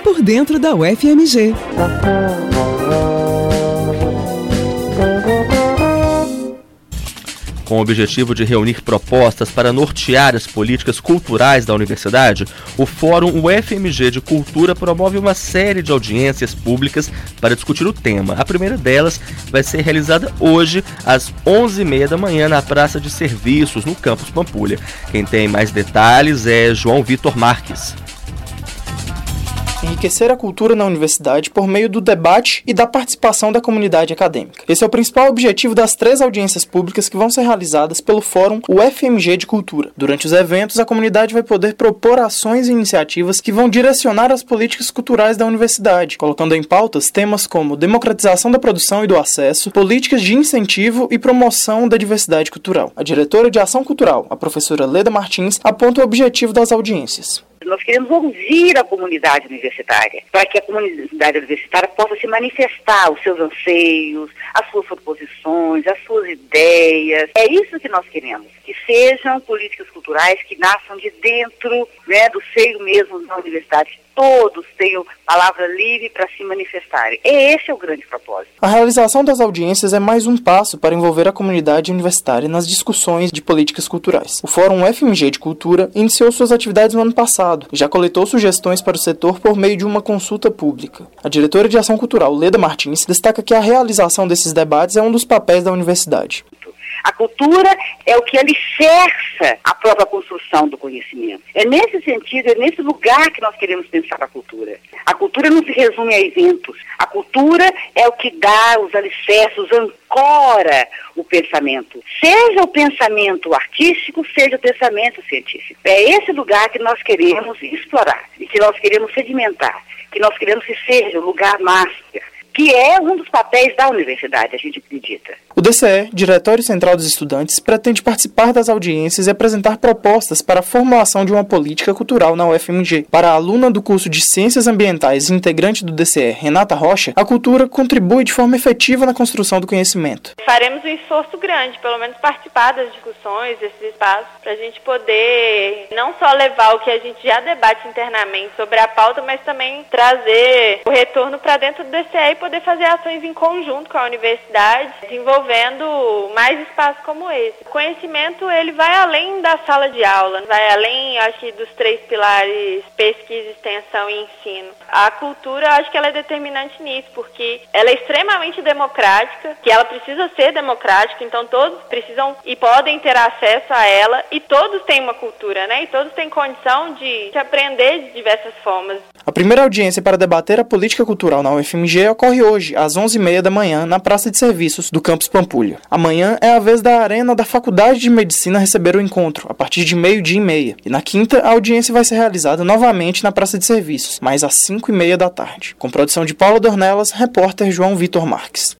por dentro da UFMG. Com o objetivo de reunir propostas para nortear as políticas culturais da universidade, o Fórum UFMG de Cultura promove uma série de audiências públicas para discutir o tema. A primeira delas vai ser realizada hoje, às 11h30 da manhã, na Praça de Serviços, no Campus Pampulha. Quem tem mais detalhes é João Vitor Marques. Enriquecer a cultura na universidade por meio do debate e da participação da comunidade acadêmica. Esse é o principal objetivo das 3 audiências públicas que vão ser realizadas pelo Fórum UFMG de Cultura. Durante os eventos, a comunidade vai poder propor ações e iniciativas que vão direcionar as políticas culturais da universidade, colocando em pautas temas como democratização da produção e do acesso, políticas de incentivo e promoção da diversidade cultural. A diretora de Ação Cultural, a professora Leda Martins, aponta o objetivo das audiências. Nós queremos ouvir a comunidade universitária, para que a comunidade universitária possa se manifestar os seus anseios, as suas proposições, as suas ideias. É isso que nós queremos, que sejam políticas culturais que nasçam de dentro, do seio mesmo da universidade, que todos tenham palavra livre para se manifestarem. Esse é o grande propósito. A realização das audiências é mais um passo para envolver a comunidade universitária nas discussões de políticas culturais. O Fórum UFMG de Cultura iniciou suas atividades no ano passado e já coletou sugestões para o setor por meio de uma consulta pública. A diretora de Ação Cultural, Leda Martins, destaca que a realização desses debates é um dos papéis da universidade. A cultura é o que alicerça a própria construção do conhecimento. É nesse sentido, é nesse lugar que nós queremos pensar a cultura. A cultura não se resume a eventos. A cultura é o que dá os alicerces, ancora o pensamento. Seja o pensamento artístico, seja o pensamento científico. É esse lugar que nós queremos explorar e que nós queremos sedimentar, que nós queremos que seja o lugar master, que é um dos papéis da universidade, a gente acredita. O DCE, Diretório Central dos Estudantes, pretende participar das audiências e apresentar propostas para a formulação de uma política cultural na UFMG. Para a aluna do curso de Ciências Ambientais e integrante do DCE, Renata Rocha, a cultura contribui de forma efetiva na construção do conhecimento. Faremos um esforço grande, pelo menos participar das discussões, desses espaços, para a gente poder não só levar o que a gente já debate internamente sobre a pauta, mas também trazer o retorno para dentro do DCE e poder fazer ações em conjunto com a universidade, desenvolvendo mais espaços como esse. O conhecimento, ele vai além da sala de aula, vai além, acho que, dos 3 pilares: pesquisa, extensão e ensino. A cultura, acho que ela é determinante nisso, porque ela é extremamente democrática, que ela precisa ser democrática, então todos precisam e podem ter acesso a ela, e todos têm uma cultura, e todos têm condição de aprender de diversas formas. A primeira audiência para debater a política cultural na UFMG ocorre hoje, às 11h30 da manhã, na Praça de Serviços do Campus Pampulha. Amanhã é a vez da Arena da Faculdade de Medicina receber o encontro, a partir de 12h30. E na quinta, a audiência vai ser realizada novamente na Praça de Serviços, mas às 5h30 da tarde. Com produção de Paula Dornelas, repórter João Vitor Marques.